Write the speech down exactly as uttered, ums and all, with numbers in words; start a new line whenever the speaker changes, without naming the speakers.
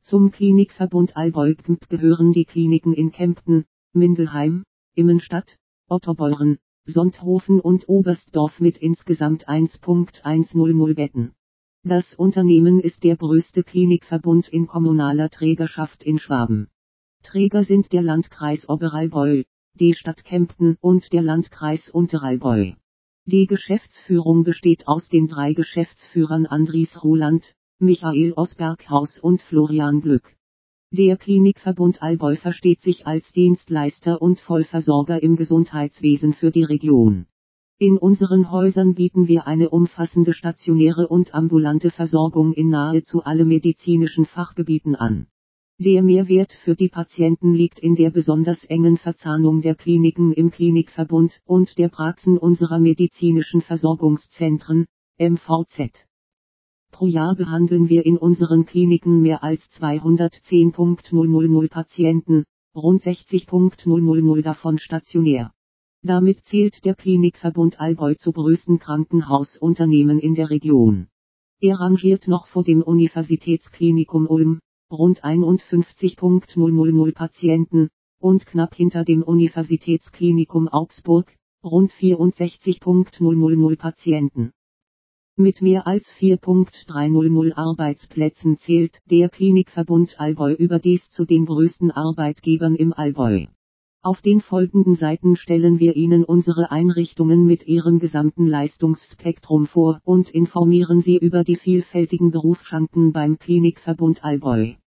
Zum Klinikverbund Allgäu gehören die Kliniken in Kempten, Mindelheim, Immenstadt, Ottobrunn, Sonthofen und Oberstdorf mit insgesamt eins Komma hundertzehn Betten. Das Unternehmen ist der größte Klinikverbund in kommunaler Trägerschaft in Schwaben. Träger sind der Landkreis Oberallgäu, die Stadt Kempten und der Landkreis Unterallgäu. Die Geschäftsführung besteht aus den drei Geschäftsführern Andries Roland, Michael Osberghaus und Florian Glück. Der Klinikverbund Allgäu versteht sich als Dienstleister und Vollversorger im Gesundheitswesen für die Region. In unseren Häusern bieten wir eine umfassende stationäre und ambulante Versorgung in nahezu alle medizinischen Fachgebieten an. Der Mehrwert für die Patienten liegt in der besonders engen Verzahnung der Kliniken im Klinikverbund und der Praxen unserer medizinischen Versorgungszentren, M V Z. Pro Jahr behandeln wir in unseren Kliniken mehr als zweihundertzehn Patienten, rund sechzig davon stationär. Damit zählt der Klinikverbund Allgäu zu größten Krankenhausunternehmen in der Region. Er rangiert noch vor dem Universitätsklinikum Ulm, rund einundfünfzig Patienten, und knapp hinter dem Universitätsklinikum Augsburg, rund vierundsechzig Patienten. Mit mehr als vier Komma dreihundert Arbeitsplätzen zählt der Klinikverbund Allgäu überdies zu den größten Arbeitgebern im Allgäu. Auf den folgenden Seiten stellen wir Ihnen unsere Einrichtungen mit ihrem gesamten Leistungsspektrum vor und informieren Sie über die vielfältigen Berufschancen beim Klinikverbund Allgäu.